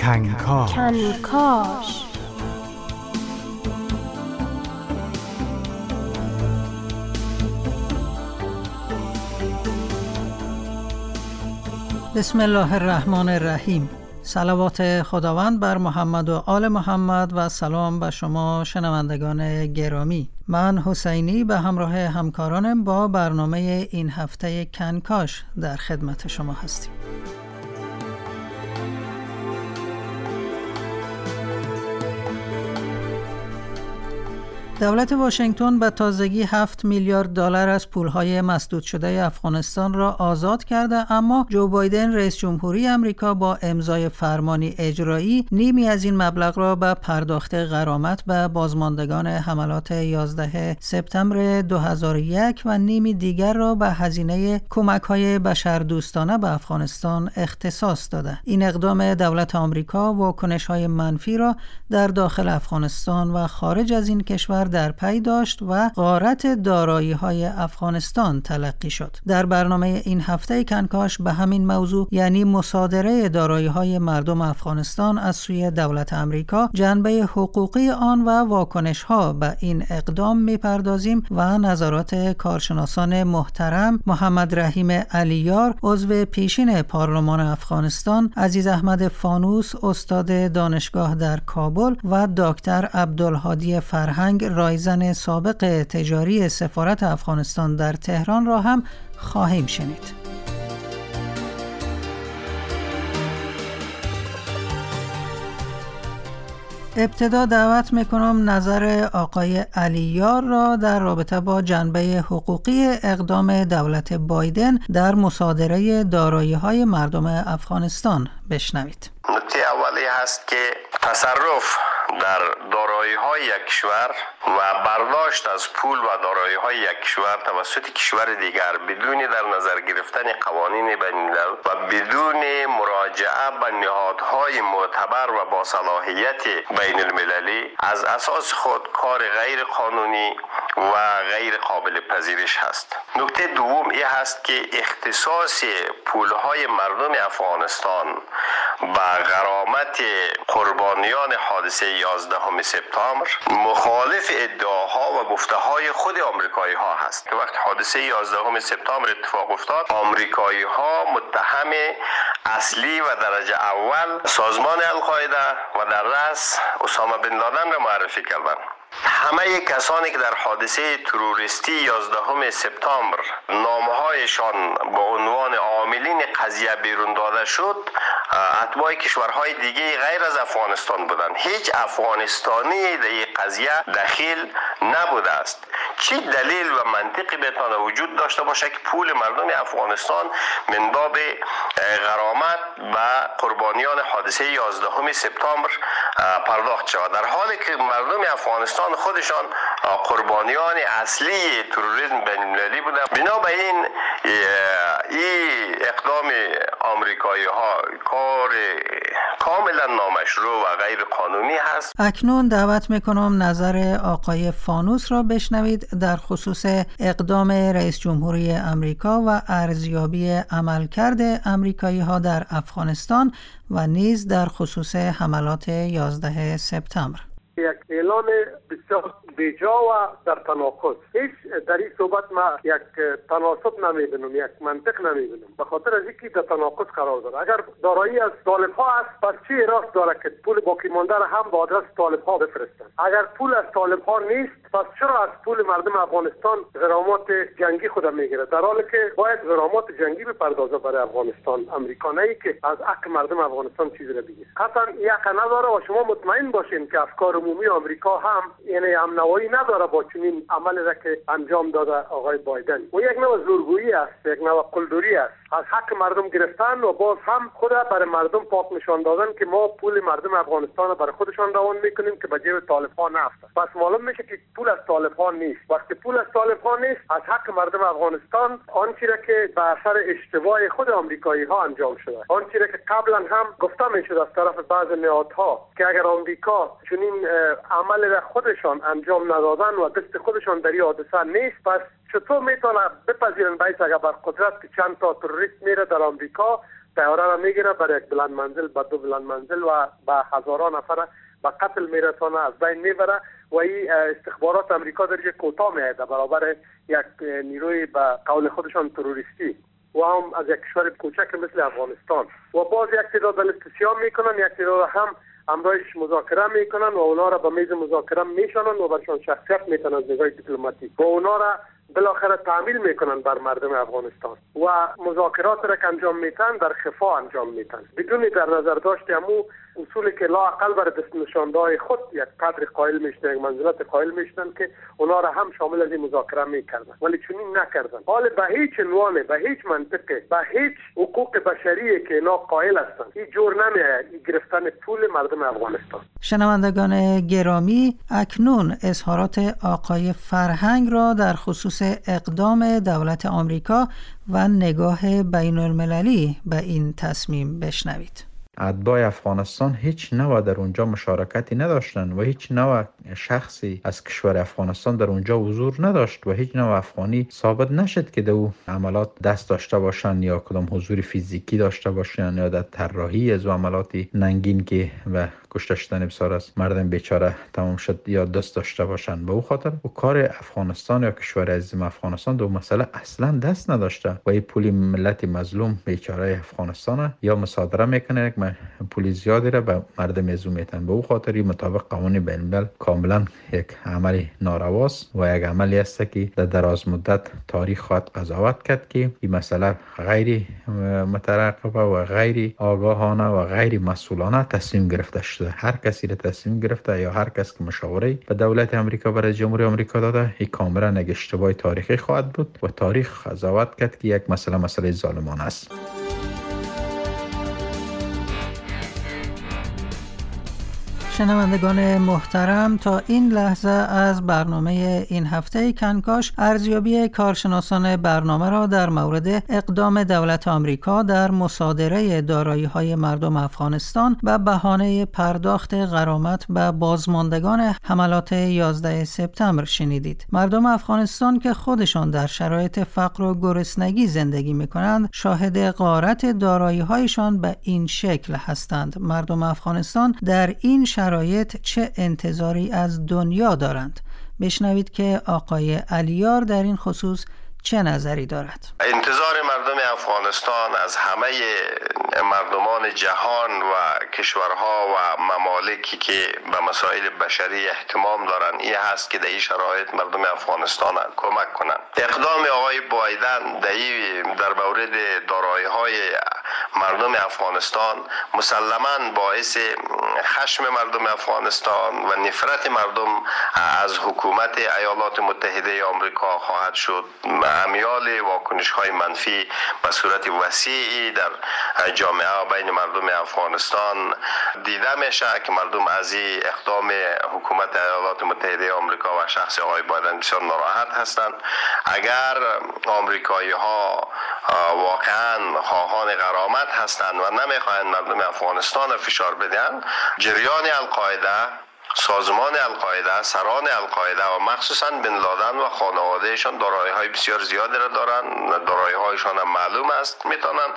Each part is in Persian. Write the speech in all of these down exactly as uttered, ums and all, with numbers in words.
کنکاش کنکاش بسم الله الرحمن الرحیم. صلوات خداوند بر محمد و آل محمد و سلام به شما شنوندگان گرامی. من حسینی به همراه همکارانم با برنامه این هفته کنکاش در خدمت شما هستیم. دولت واشنگتن به تازگی هفت میلیارد دلار از پولهای مسدود شده افغانستان را آزاد کرده، اما جو بایدن رئیس جمهوری آمریکا با امضای فرمانی اجرایی نیمی از این مبلغ را به پرداخت غرامت به بازماندگان حملات یازده سپتامبر دو هزار و یک و نیمی دیگر را به هزینه کمک‌های بشردوستانه به افغانستان اختصاص داده. این اقدام دولت آمریکا واکنش‌های منفی را در داخل افغانستان و خارج از این کشور در پی داشت و غارت دارایی‌های افغانستان تلقی شد. در برنامه این هفته کنکاش به همین موضوع، یعنی مصادره دارایی‌های مردم افغانستان از سوی دولت آمریکا، جنبه حقوقی آن و واکنش‌ها به این اقدام می‌پردازیم و نظرات کارشناسان محترم محمد رحیم علیار، عضو پیشین پارلمان افغانستان، عزیز احمد فانوس، استاد دانشگاه در کابل و دکتر عبدالهادی فرهنگ، رایزن سابق تجاری سفارت افغانستان در تهران را هم خواهیم شنید. ابتدا دعوت میکنم نظر آقای علیار را در رابطه با جنبه حقوقی اقدام دولت بایدن در مصادره دارایی‌های مردم افغانستان بشنوید. نکته اولی هست که تصرف در دارایی‌های یک کشور و برداشت از پول و دارایی‌های یک کشور توسط کشور دیگر بدون در نظر گرفتن قوانین بین‌الملل و بدون مراجعه به نهادهای معتبر و با صلاحیت بین‌المللی از اساس خود کار غیر قانونی و غیر قابل پذیرش هست. نکته دوم این هست که اختصاص پول‌های مردم افغانستان و غرامت قربانیان حادثه یازدهم سپتامبر مخالف ادعاها و گفته‌های خود آمریکایی‌ها هست که وقتی حادثه یازدهم سپتامبر اتفاق افتاد، آمریکایی‌ها متهم اصلی و درجه اول سازمان القاعده و در رأس اسامه بن لادن را معرفی کردند. همه کسانی که در حادثه تروریستی یازدهم سپتامبر نامهایشان با عنوان عاملین قضیه بیرون داده شد، اتباع کشورهای دیگه غیر از افغانستان بودند. هیچ افغانستانی در این قضیه دخیل نبوده است. چی دلیل و منطقی بتونه وجود داشته باشه که پول مردم افغانستان من باب غرامت و قربانیان حادثه یازدهم سپتامبر پرداخت شود، در حالی که مردم افغانستان خودشان قربانیان اصلی تروریسم بین‌المللی بودند؟ بنابراین این اقدام آمریکایی ها کار کاملا نامشروع و غیر قانونی هست. اکنون دعوت میکنم نظر آقای فانوس را بشنوید در خصوص اقدام رئیس جمهوری آمریکا و ارزیابی عملکرد آمریکایی ها در افغانستان و نیز در خصوص حملات یازده سپتامبر. یک اعلان بسیار بیجا و در تناقض. هیچ در این صحبت ما یک تناسب نمیبینم، یک منطق نمیبینم، به خاطر از اینکه در تناقض قرار داره. اگر دارایی از طالب ها است، پس چی راست داره که پول باقی مانده را هم با آدرس طالب ها بفرستن؟ اگر پول از طالب ها نیست، پس چرا از پول مردم افغانستان غرامات جنگی خود میگیره، در حالی که باید غرامات جنگی بپردازه برای افغانستان؟ امریکا نه که از حق مردم افغانستان چیزی را بگیره. قطعا یک نداره و شما مطمئن باشین که افکار عمومی آمریکا هم یعنی امنوایی نداره با چنین عملی را که انجام داده آقای بایدن. و یک نوع زورگویی است، یک نوع قلدری است، از حق مردم گرفتن و باز هم خود برای مردم پاک نشان دادن که ما پول مردم افغانستان برای خودشان روان میکنیم که به جیب طالب ها نفته. پس معلوم میشه که پول از طالب ها نیست. وقتی پول از طالب ها نیست، از حق مردم افغانستان آنچه را که به اثر اشتباه خود آمریکایی ها انجام شده، آنچه را که قبلا هم گفته میشد از طرف بعض نهادها که اگر آمریکا چنین عمل را خودشان انجام ندادن و دست خودشان در این حادثه نیست، پس چطور میتونه بپذیرن باید اگر بر قدرت که چند تا تروریست میره در آمریکا طیاره را میگیره برای یک بلند منزل به دو بلند منزل و به هزاران نفر به قتل میرسانه، از بین میبره و این استخبارات امریکا در کوتاه میاد برابر یک نیروی به قول خودشان تروریستی و هم از یک کشور کوچک مثل افغانستان. و باز یک تعداد استسیام میکنن، یک تعداد هم همراهش مذاکره میکنن و اونا را به میز مذاکره میشانن و برشان شخصیت میتونن از نگاه دیپلماتیک و اونا را بالاخره تعمیل میکنن بر مردم افغانستان و مذاکرات را که انجام میتن در خفا انجام میتن بدون در نظر داشت امو اصولی که لااقل بر دست نشاندهای خود یک قدر قائل میشدن، یک منزلت قائل میشدن که اونا را هم شامل از این مذاکره میکردن، ولی چنین نکردن. حال به هیچ عنوان، به هیچ منطقه، به هیچ حقوق بشری که اینا قائل هستن این جور نمیاد این گرفتن پول مردم افغانستان. شنوندگان گرامی، اکنون اظهارات آقای فرهنگ را در خصوص اقدام دولت آمریکا و نگاه بین المللی به این تصمیم بشنوید. اتباع افغانستان هیچ نوع در اونجا مشارکتی نداشتند و هیچ نوع شخصی از کشور افغانستان در اونجا حضور نداشت و هیچ نوع افغانی ثابت نشد که در او عملات دست داشته باشند یا کدام حضور فیزیکی داشته باشند یا در طراحی از عملات ننگین که و کشته شدن بسیار از مردم بیچاره تمام شد یا دست داشته باشند. به او خاطر و کار افغانستان یا کشور عزیز افغانستان دو مسئله اصلا دست نداشته و این پول ملت مظلوم بیچاره افغانستان یا مصادره میکنه یک پول زیادی را به مردم ازو میتن. به او خاطر مطابق قانون بین الملل کاملا یک عمل نارواست و یک عملی است که در دراز مدت تاریخ خواهد قضاوت کرد که این مسئله غیر مترقبه و غیر آگاهانه و غیر مسئولانه تصمیم گرفته شده. هر کسی را تصمیم گرفته یا هر کس که مشاوره به دولت امریکا برای جمهوری آمریکا داده این کاملا یک اشتباه تاریخی خواهد بود و تاریخ قضاوت کرد که یک مسئله مسئله ظالمانه است. شنوندگان محترم، تا این لحظه از برنامه این هفته کنکاش ارزیابی کارشناسان برنامه را در مورد اقدام دولت آمریکا در مصادره دارایی‌های مردم افغانستان و بهانه پرداخت غرامت به بازماندگان حملات یازده سپتامبر شنیدید. مردم افغانستان که خودشان در شرایط فقر و گرسنگی زندگی می‌کنند، شاهد غارت دارایی‌هایشان به این شکل هستند. مردم افغانستان در این شرایط چه انتظاری از دنیا دارند؟ بشنوید که آقای علیار در این خصوص چه نظری دارد. انتظار مردم افغانستان از همه مردمان جهان و کشورها و ممالکی که به مسائل بشری اهتمام دارند این هست که در این شرایط مردم افغانستان کمک کنند. اقدام آقای بایدن در مورد دارایی‌های مردم افغانستان مسلماً باعث خشم مردم افغانستان و نفرت مردم از حکومت ایالات متحده آمریکا خواهد شد. امیال واکنش‌های منفی به صورت وسیعی در جامعه و بین مردم افغانستان دیده میشه که مردم از این اقدام حکومت ایالات متحده آمریکا و شخص آقای بایدن بسیار ناراحت هستند. اگر آمریکایی‌ها واقعاً خواهان غرامت هستند و نمیخواهند مردم افغانستان فشار بدهند، جریان القاعده، سازمان القاعده، سران القاعده و مخصوصا بن لادن و خانوادهشان دارایی‌های بسیار زیادی را دارند. دارایی‌هایشان هم معلوم است، میتونن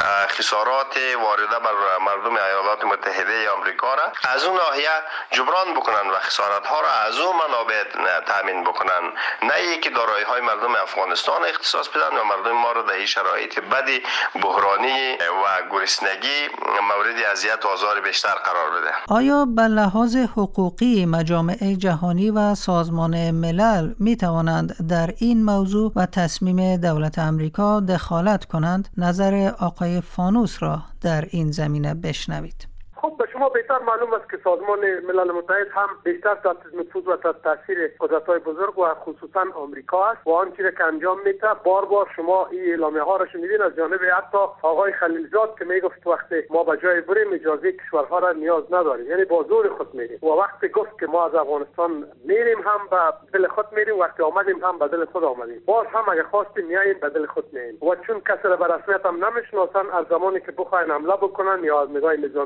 خسارات وارده بر مردم ایالات متحده آمریکا را از اون ناحیه جبران بکنن و خسارت‌ها را از اون منابع تامین بکنن، نه اینکه دارایی‌های مردم افغانستان اختصاص بدن و مردم ما را در این شرایط بدی بحرانی و گرسنگی مورد اذیت و آزار بیشتر قرار بده. آیا به لحاظ حقوق مجامع جهانی و سازمان ملل می توانند در این موضوع و تصمیم دولت آمریکا دخالت کنند؟ نظر آقای فانوس را در این زمینه بشنوید. خب به شما بهتر معلوم است که سازمان ملل متحد هم بیشتر تحت نفوذ و تحت تاثیر قدرت‌های بزرگ و خصوصا آمریکا است و آن چیزی که انجام میده بار بار شما این اعلامیه ها را شنیدین از جانب حتی آقای خلیلزاد که میگفت وقتی ما به جای بریم اجازه کشورها را نیاز نداریم، یعنی با زور خود میریم، و وقتی گفت که ما از افغانستان میریم هم به دل خود میریم، وقتی آمدیم هم به دل خود آمدیم، باز هم اگه خواستیم میاییم به دل خود میاییم و چون کسی را به رسمیت هم نمیشناسن از زمانی که بخواین حمله بکنن یا از نگاه نظامی کنم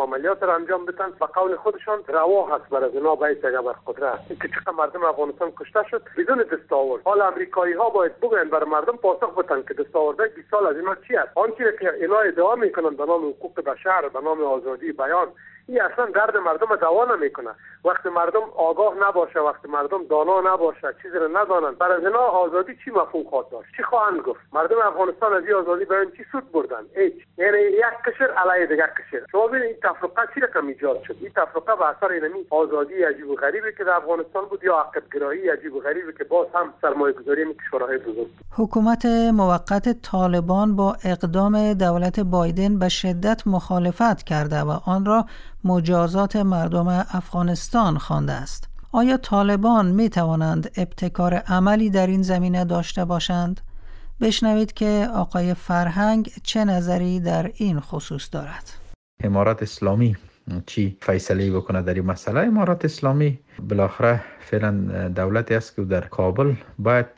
عملیات را انجام بدن. به قول خودشان روا هست برای جناب رئیس اگر بر قدرت که چقدر مردم افغانستان کشته شد بدون دستاورد. حال امریکایی ها باید بگن بر مردم پاسخ بدن که دستاورد بیست سال از اینا چی است. آنچه که اینا ادعا میکنن به نام حقوق بشر، به نام آزادی بیان، این اصلا درد مردم را دوا نمیکنه. وقتی مردم آگاه نباشه، وقتی مردم دانا نباشه، چیزی را ندانند، برای اینا آزادی چی مفهوم خواهد داشت؟ چی خواهند گفت؟ مردم افغانستان از این آزادی بیان چی سود بردن؟ هیچ. یعنی یک قشر علیه دیگر قشر. شما ببینید این تفرقه چی رقم ایجاد شد؟ این تفرقه به اثر اینمی آزادی عجیب و غریبی که در افغانستان بود یا عقب‌گرایی عجیب و غریبی که باز هم سرمایه‌گذاری کشورهای بزرگ. حکومت موقت طالبان با اقدام دولت بایدن به شدت مخالفت کرده و آن را مجازات مردم افغانستان خوانده است. آیا طالبان می توانند ابتکار عملی در این زمینه داشته باشند؟ بشنوید که آقای فرهنگ چه نظری در این خصوص دارد. امارات اسلامی چی فیصله بکنه در این مسئله؟ امارات اسلامی بالاخره فعلا دولتی است که در کابل باید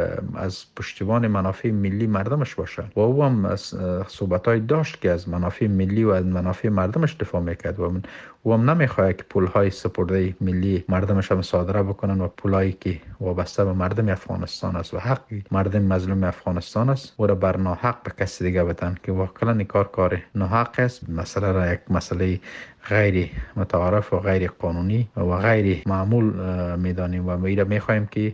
از پشتیبان منافع ملی مردمش باشه و او هم صحبت‌های داشت که از منافع ملی و از منافع مردمش دفاع میکرد و او هم نمیخواد که پولهای سپرده ملی مردمش هم مصادره بکنن و پولایی که وابسته به مردم افغانستان است و حقی مردم مظلوم افغانستان است و را بر ناحق به کسی دیگه بدن که واقعا این کار کار ناحق است. مسئله را یک مسئله غیر متعارف و غیر قانونی و غیر معمول میدانیم و ما میخواهیم که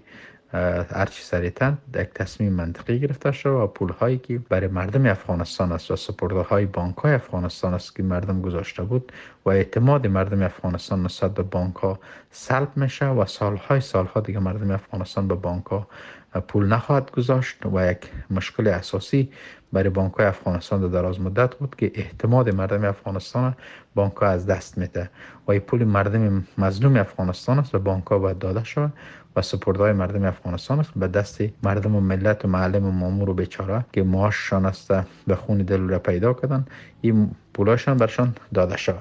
هرچی سریعتر یک تصمیم منطقی گرفته شد و پولهایی که برای مردم افغانستان است و سپرده های بانک های افغانستان است که مردم گذاشته بود و اعتماد مردم افغانستان نسبت به بانک ها سلب میشه و سالهای سالها دیگه مردم افغانستان به بانک ها پول نخواهد گذاشت و یک مشکل اساسی برای بانک های افغانستان در دراز مدت بود که اعتماد مردم افغانستان بانک ها از دست میده و این پول مردم مظلوم افغانستان است و بانک ها باید داده شود و سپردهای مردم افغانستان است به دست مردم و ملت و معلم و مامور و بیچاره که معاششان است به خون دل را پیدا کردن، این پولاشان برشان داده شود.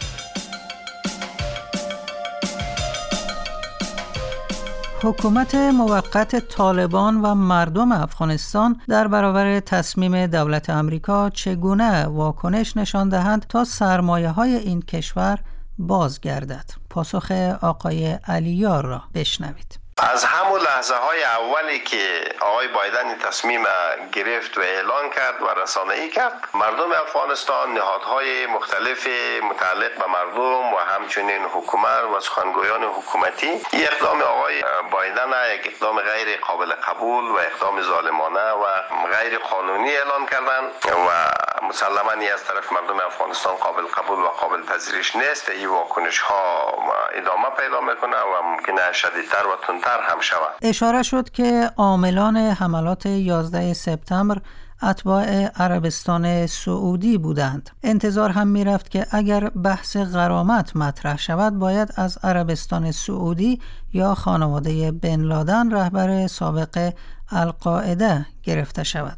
حکومت موقت طالبان و مردم افغانستان در برابر تصمیم دولت آمریکا چگونه واکنش نشان دهند تا سرمایه‌های این کشور بازگردد؟ پاسخ آقای علیار را بشنوید. از همون لحظه های اولی که آقای بایدن تصمیم گرفت و اعلان کرد و رسانه‌ای کرد، مردم افغانستان، نهادهای مختلف متعلق به مردم و همچنین حکومت و سخنگویان حکومتی این اقدام آقای بایدن یک اقدام غیر قابل قبول و اقدام ظالمانه و غیر قانونی اعلان کردند و مسلماً از طرف مردم افغانستان قابل قبول و قابل پذیرش نیست. این واکنش ها ادامه پیدا میکنه و ممکنه شدیدتر و تندتر هم شود. اشاره شد که عاملان حملات یازده سپتامبر اتباع عربستان سعودی بودند. انتظار هم می رفت که اگر بحث غرامت مطرح شود باید از عربستان سعودی یا خانواده بن لادن رهبر سابق القاعده گرفته شود.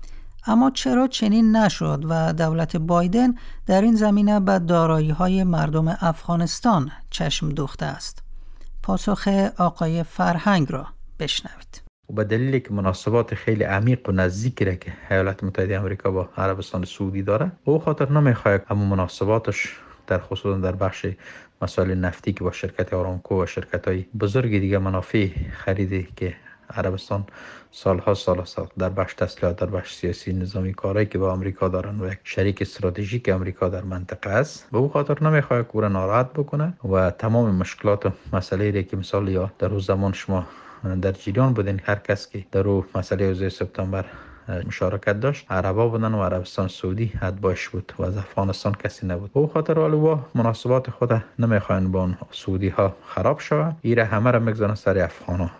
اما چرا چنین نشد و دولت بایدن در این زمینه به دارایی‌های مردم افغانستان چشم دوخته است؟ پاسخ آقای فرهنگ را بشنوید. و به دلیلی که مناسبات خیلی عمیق و نزدیکی را که ایالات متحده آمریکا با عربستان سعودی داره، او خاطر نمیخواد اما مناسباتش در خصوص در بخش مسائل نفتی که با شرکت آرامکو و شرکت‌های بزرگ دیگه منافع خریدی که عربستان سالها سال سال در بخش تسلیحات، در بخش سیاسی نظامی کاری که با آمریکا دارن و یک شریک استراتژیک آمریکا در منطقه است، به او خاطر نمیخواد که او را ناراحت بکنه و تمام مشکلات و مسائلی که مثال یا در روز زمان شما در جریان بودین، هر کس که در رو مسئله یازده سپتامبر مشارکت داشت عربا بودن و عربستان سعودی اتباعش بود و از افغانستان کسی نبود. به او خاطر والو مناسبات خود نمیخواین با سعودی ها خراب شود، ایره همه را میگذارن سر افغانا.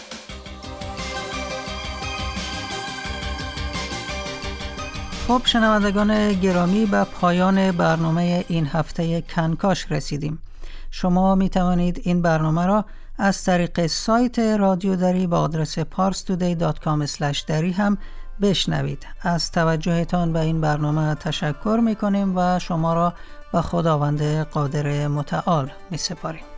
خب شنوندگان گرامی، به پایان برنامه این هفته کنکاش رسیدیم. شما می توانید این برنامه را از طریق سایت رادیو دری با آدرس پارس تودی دات کام اسلش دری هم بشنوید. از توجهتان به این برنامه تشکر می کنیم و شما را به خداوند قادر متعال می سپاریم.